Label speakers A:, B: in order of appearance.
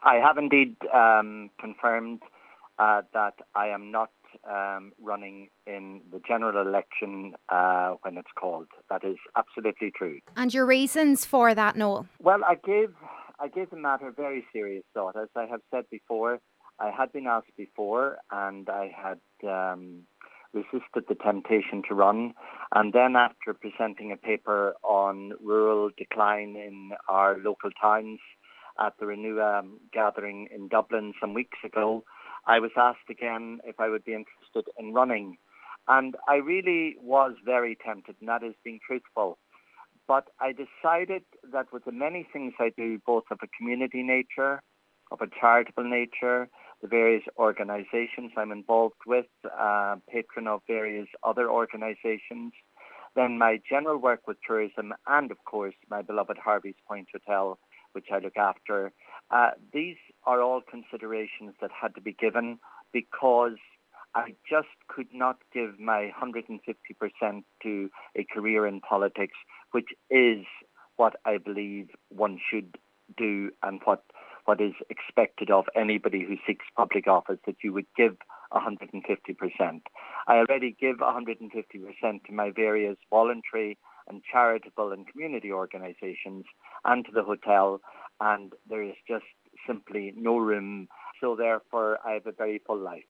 A: I have indeed confirmed that I am not running in the general election when it's called. That is absolutely true.
B: And your reasons for that, Noel?
A: Well, I gave the matter very serious thought. As I have said before, I had been asked before and I had resisted the temptation to run. And then after presenting a paper on rural decline in our local towns at the Renua gathering in Dublin some weeks ago, I was asked again if I would be interested in running. And I really was very tempted, and that is being truthful. But I decided that with the many things I do, both of a community nature, of a charitable nature, the various organisations I'm involved with, patron of various other organisations, then my general work with tourism, and of course my beloved Harvey's Point Hotel, which I look after, these are all considerations that had to be given because I just could not give my 150% to a career in politics, which is what I believe one should do and what is expected of anybody who seeks public office, that you would give 150%. I already give 150% to my various voluntary and charitable and community organisations and to the hotel, and there is just simply no room. So therefore, I have a very full life.